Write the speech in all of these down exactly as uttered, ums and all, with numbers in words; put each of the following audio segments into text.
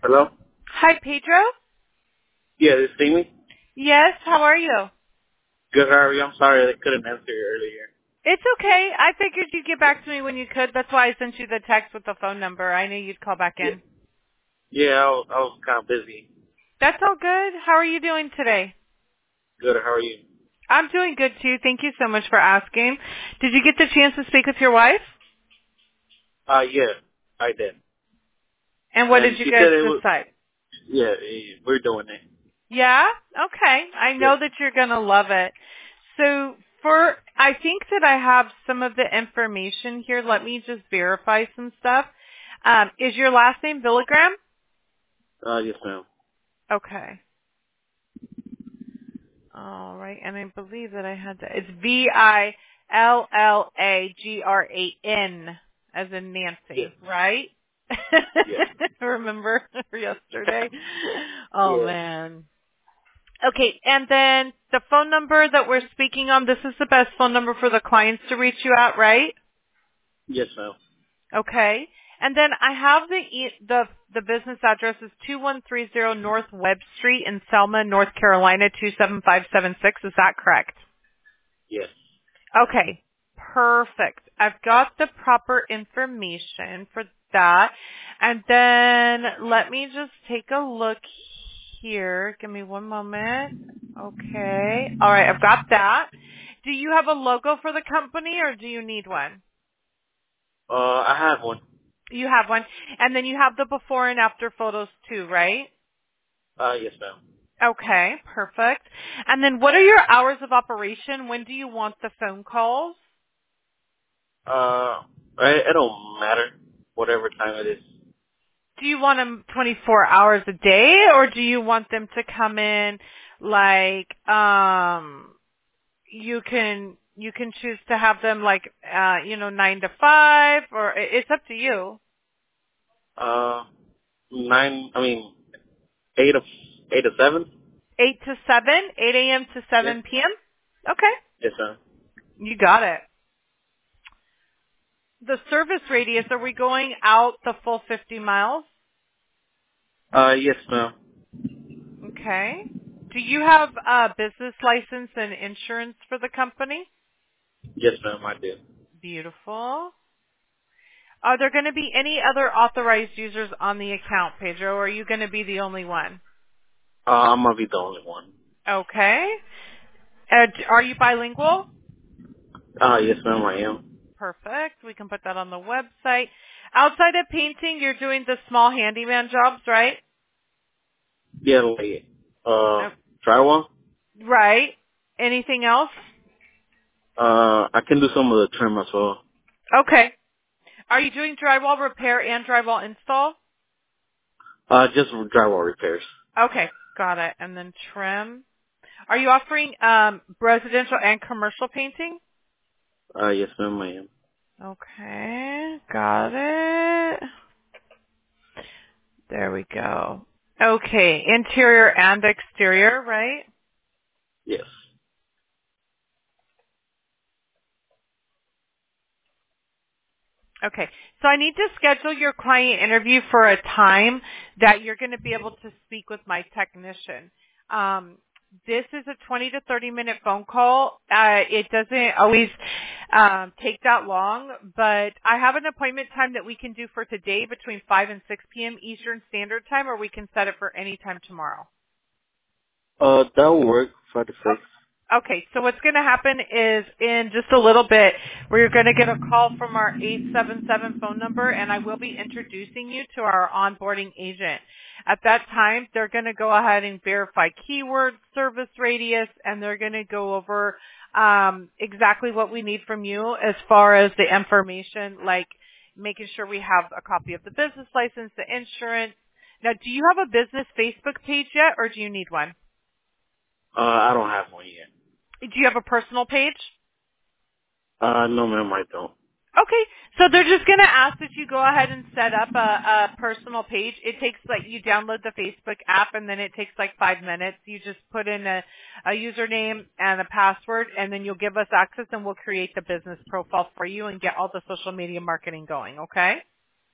Hello? Hi, Pedro. Yeah, this is Amy. Yes, how are you? Good, how are you? I'm sorry I couldn't answer you earlier. It's okay. I figured you'd get back to me when you could. That's why I sent you the text with the phone number. I knew you'd call back Yeah, in. yeah I was, I was kind of busy. That's all good. How are you doing today? Good, how are you? I'm doing good too. Thank you so much for asking. Did you get the chance to speak with your wife? Uh, yeah, I did. And what And did you she guys said it was, decide? yeah, eh, we're doing it. Yeah? Okay. I Yeah. know that you're going to love it. So for, I think that I have some of the information here. Let me just verify some stuff. Um, is your last name Villagram? Uh, yes, ma'am. Okay. All right. And I believe that I had that. It's V I L L A G R A N as in Yes, Nancy, right? yes. Remember yesterday? Oh Yeah. man. Okay. And then the phone number that we're speaking on, this is the best phone number for the clients to reach you at, right? Yes, ma'am. Okay. And then I have the e- the the business address is two one three zero North Webb Street in Selma, North Carolina two seven five seven six. Is that correct? Yes. Okay. Perfect. I've got the proper information for that. And then let me just take a look here. Give me one moment. Okay. All right. I've got that. Do you have a logo for the company or do you need one? Uh, I have one. You have one. And then you have the before and after photos too, right? Uh, yes, ma'am. Okay, perfect. And then what are your hours of operation? When do you want the phone calls? Uh, it, it don't matter. Whatever time it is. Do you want them twenty-four hours a day or do you want them to come in like, um, you can, you can choose to have them like, uh, you know, nine to five or it- it's up to you. Uh, nine, I mean, eight of, eight of seven? eight to seven, eight a.m. to Yeah. seven p.m.? Okay. Yes, ma'am. You got it. The service radius, are we going out the full fifty miles? Uh, yes, ma'am. Okay. Do you have a business license and insurance for the company? Yes, ma'am, I did. Beautiful. Are there going to be any other authorized users on the account, Pedro, or are you going to be the only one? Uh, I'm gonna be the only one. Okay. Uh, d- are you bilingual? Uh, yes, ma'am, I am. Perfect. We can put that on the website. Outside of painting, you're doing the small handyman jobs, right? Yeah, like, uh, Uh, drywall. right. Anything else? Uh, I can do some of the trim as well. Okay. Are you doing drywall repair and drywall install? Uh, just drywall repairs. Okay. Got it. And then trim. Are you offering um, residential and commercial painting? Uh, yes, ma'am, I am. Okay. Got it. There we go. Okay. Interior and exterior, right? Yes. Okay. So I need to schedule your client interview for a time that you're going to be able to speak with my technician. Um, this is a twenty to thirty minute phone call. Uh, it doesn't always um, take that long, but I have an appointment time that we can do for today between five and six p.m. Eastern Standard Time, or we can set it for any time tomorrow. Uh, that will work. Five to six. Okay, so what's going to happen is in just a little bit, we're going to get a call from our eight seven seven phone number, and I will be introducing you to our onboarding agent. At that time, they're going to go ahead and verify keywords, service radius, and they're going to go over um, exactly what we need from you as far as the information, like making sure we have a copy of the business license, the insurance. Now, do you have a business Facebook page yet, or do you need one? Uh, I don't have one yet. Do you have a personal page? Uh, no, ma'am, I don't. Okay, so they're just going to ask that you go ahead and set up a, a personal page. It takes like you download the Facebook app and then it takes like five minutes. You just put in a, a username and a password and then you'll give us access and we'll create the business profile for you and get all the social media marketing going, okay?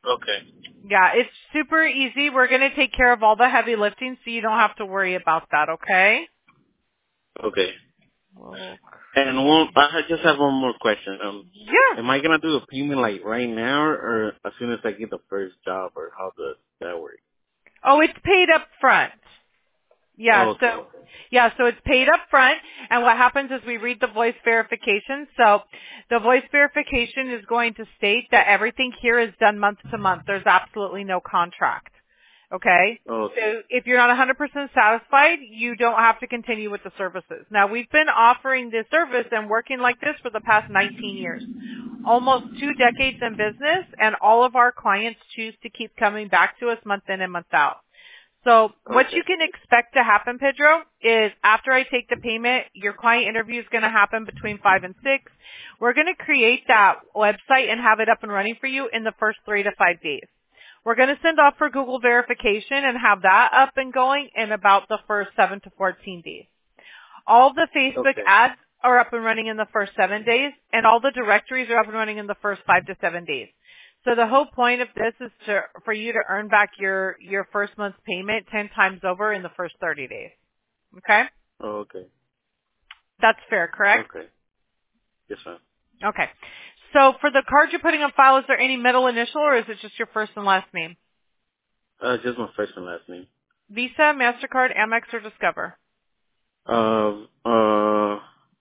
Okay. Yeah, it's super easy. We're going to take care of all the heavy lifting, so you don't have to worry about that, okay? Okay. Well, And one, I just have one more question. Um, yeah. am I gonna do a payment like right now, or as soon as I get the first job, or how does that work? Oh, it's paid up front. Yeah, Oh, okay. so yeah, so it's paid up front, and what happens is we read the voice verification. So the voice verification is going to state that everything here is done month to month. There's absolutely no contract. Okay? Okay. So if you're not one hundred percent satisfied, you don't have to continue with the services. Now, we've been offering this service and working like this for the past nineteen years. Almost two decades in business, and all of our clients choose to keep coming back to us month in and month out. So what Okay. you can expect to happen, Pedro, is after I take the payment, your client interview is going to happen between five and six. We're going to create that website and have it up and running for you in the first three to five days. We're going to send off for Google verification and have that up and going in about the first seven to fourteen days. All the Facebook Okay. ads are up and running in the first seven days, and all the directories are up and running in the first five to seven days. So the whole point of this is to, for you to earn back your, your first month's payment ten times over in the first thirty days. Okay? Oh, okay. That's fair, correct? Okay. Yes, ma'am. Okay. So for the card you're putting on file, is there any middle initial or is it just your first and last name? Uh, just my first and last name. Visa, MasterCard, Amex, or Discover? Um, uh,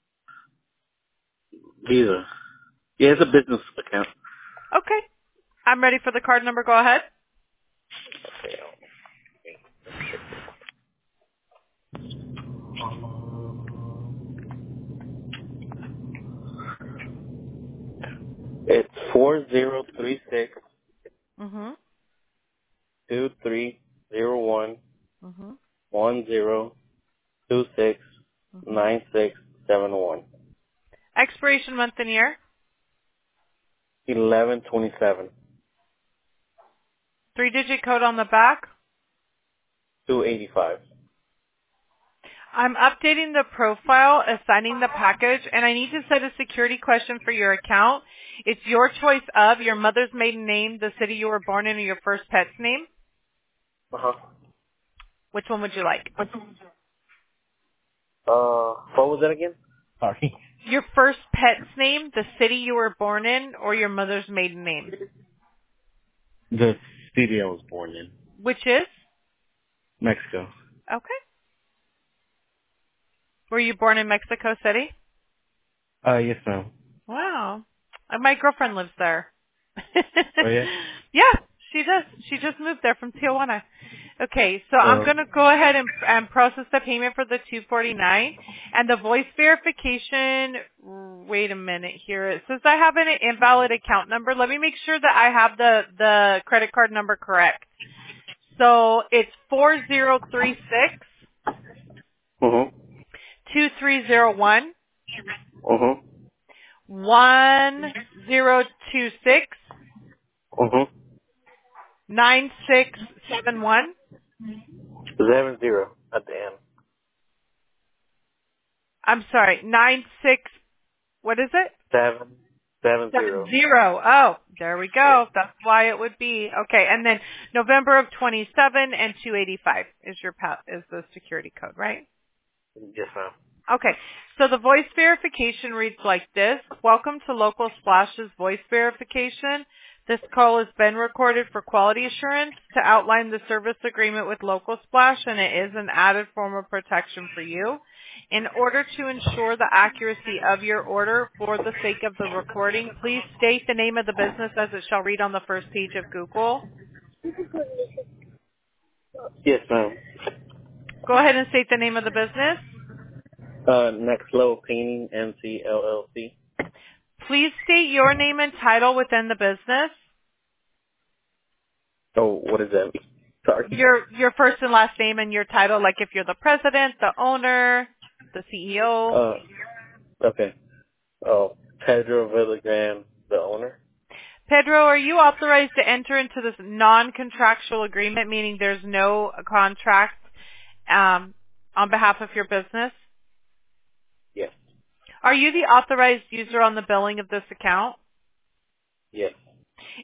Visa. Yeah, it's a business account. Okay. I'm ready for the card number. Go ahead. It's four zero three six Mm-hmm. two three zero one Mm-hmm. one zero two six Mm-hmm. nine six seven one. Expiration month and year. Eleven twenty seven. Three-digit code on the back. Two eighty five. I'm updating the profile, assigning the package, and I need to set a security question for your account. It's your choice of your mother's maiden name, the city you were born in, or your first pet's name. Uh huh. Which one would you like? Uh, what was that again? Sorry. Your first pet's name, the city you were born in, or your mother's maiden name? The city I was born in. Which is? Mexico. Okay. Were you born in Mexico City? Uh, yes, ma'am. Wow. Uh, My girlfriend lives there. Oh, yeah? Yeah, she does. She just moved there from Tijuana. Okay, so I'm Uh, going to go ahead and, and process the payment for the two forty-nine and the voice verification. Wait a minute here. It says I have an invalid account number. Let me make sure that I have the, the credit card number correct. So it's four zero three six uh-huh. two three zero one Uh-huh. one zero two six Uh-huh. nine six seven one. Seven zero at the end. I'm sorry, nine six. What is it? Seven. Seven Seven zero. zero. Oh, there we Yeah. go. That's why it would be okay. And then November of twenty seven and two eighty five is your pa- is the security code, right? Yes, ma'am. Okay. So the voice verification reads like this. Welcome to Local Splash's voice verification. This call has been recorded for quality assurance to outline the service agreement with Local Splash, and it is an added form of protection for you. In order to ensure the accuracy of your order for the sake of the recording, please state the name of the business as it shall read on the first page of Google. Yes, ma'am. Go ahead and state the name of the business. Uh, Next Level Painting, N C L L C. Please state your name and title within the business. Oh, what is that? Sorry. Your your first and last name and your title, like if you're the president, the owner, the C E O. Uh, okay. Oh, Pedro Villagrán, the owner? Pedro, are you authorized to enter into this non-contractual agreement, meaning there's no contract um, on behalf of your business? Yes. Are you the authorized user on the billing of this account? Yes.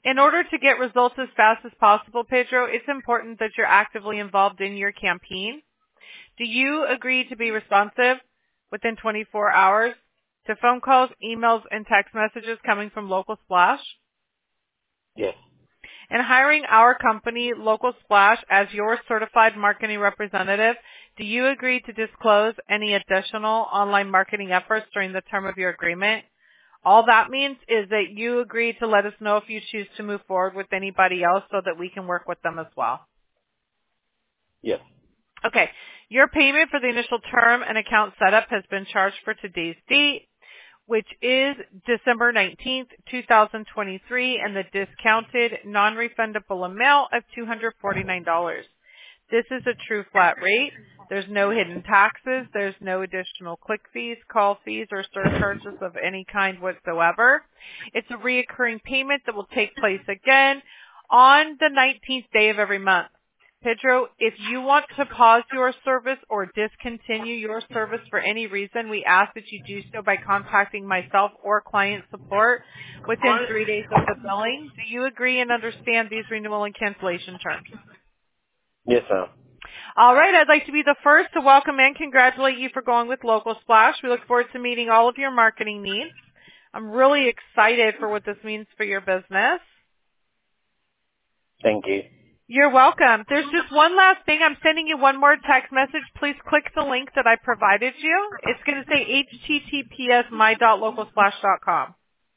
In order to get results as fast as possible, Pedro, it's important that you're actively involved in your campaign. Do you agree to be responsive within twenty-four hours to phone calls, emails, and text messages coming from Local Splash? Yes. And hiring our company, Local Splash, as your certified marketing representative, do you agree to disclose any additional online marketing efforts during the term of your agreement? All that means is that you agree to let us know if you choose to move forward with anybody else so that we can work with them as well. Yes. Okay. Your payment for the initial term and account setup has been charged for today's date, which is December nineteenth, two thousand twenty-three, and the discounted non-refundable amount of two hundred forty-nine dollars. This is a true flat rate. There's no hidden taxes. There's no additional click fees, call fees, or surcharges of any kind whatsoever. It's a reoccurring payment that will take place again on the nineteenth day of every month. Pedro, if you want to pause your service or discontinue your service for any reason, we ask that you do so by contacting myself or client support within three days of the billing. Do you agree and understand these renewal and cancellation terms? Yes, ma'am. All right, I'd like to be the first to welcome and congratulate you for going with Local Splash. We look forward to meeting all of your marketing needs. I'm really excited for what this means for your business. Thank you. You're welcome. There's just one last thing. I'm sending you one more text message. Please click the link that I provided you. It's going to say H T T P S my dot local splash dot com.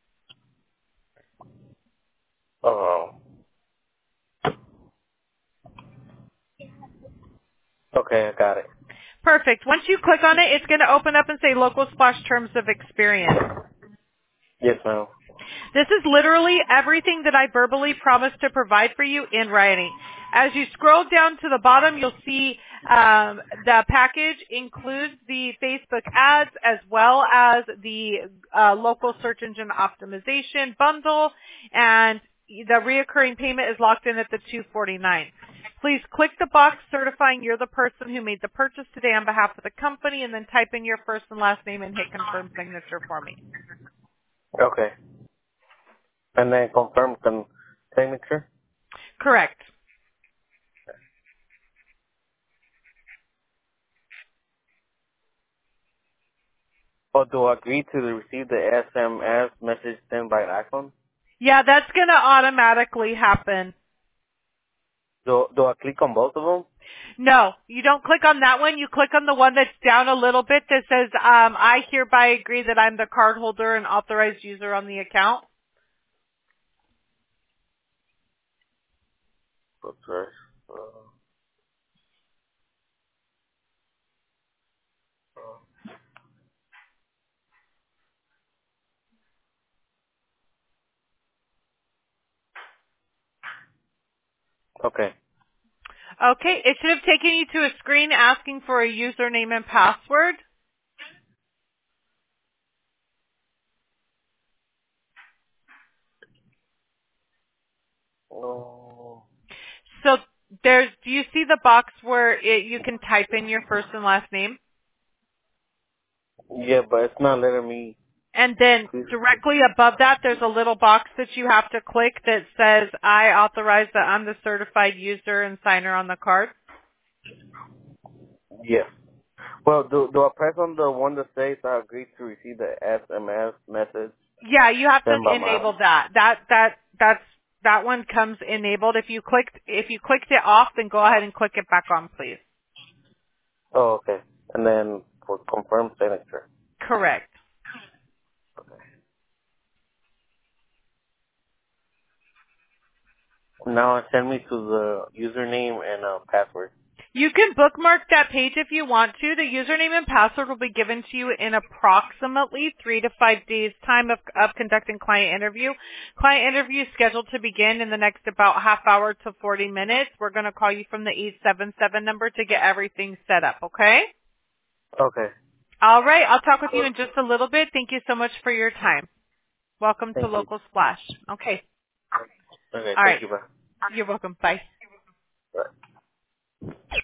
Oh. Okay, I got it. Perfect. Once you click on it, it's going to open up and say Local Splash Terms of Experience. Yes, ma'am. This is literally everything that I verbally promised to provide for you in writing. As you scroll down to the bottom, you'll see um, the package includes the Facebook ads as well as the uh, local search engine optimization bundle, and the reoccurring payment is locked in at the two hundred forty-nine dollars. Please click the box certifying you're the person who made the purchase today on behalf of the company, and then type in your first and last name and hit confirm signature for me. Okay. And then confirm the signature? Correct. Or do I agree to receive the S M S message sent by iPhone? Yeah, that's going to automatically happen. Do, do I click on both of them? No, you don't click on that one. You click on the one that's down a little bit that says, um, I hereby agree that I'm the cardholder and authorized user on the account. Okay. Uh, okay. Okay, it should have taken you to a screen asking for a username and password. Oh. So there's, do you see the box where it, you can type in your first and last name? Yeah, but it's not letting me. And then directly above that, there's a little box that you have to click that says, I authorize that I'm the certified user and signer on the card. Yeah. Well, do do I press on the one that says I agree to receive the S M S message Yeah, you have to sent by my? enable that. That that that's that one comes enabled. If you clicked if you clicked it off, then go ahead and click it back on, please. Oh, okay. And then for confirm signature. Correct. Now send me to the username and uh, password. You can bookmark that page if you want to. The username and password will be given to you in approximately three to five days time of, of conducting client interview. Client interview is scheduled to begin in the next about half hour to forty minutes. We're going to call you from the eight seven seven number to get everything set up, okay? Okay. All right. I'll talk with you in just a little bit. Thank you so much for your time. Welcome to Thank you. Local Splash. Okay. Okay. All right. Thank you. Bye. You're welcome. Bye. Bye.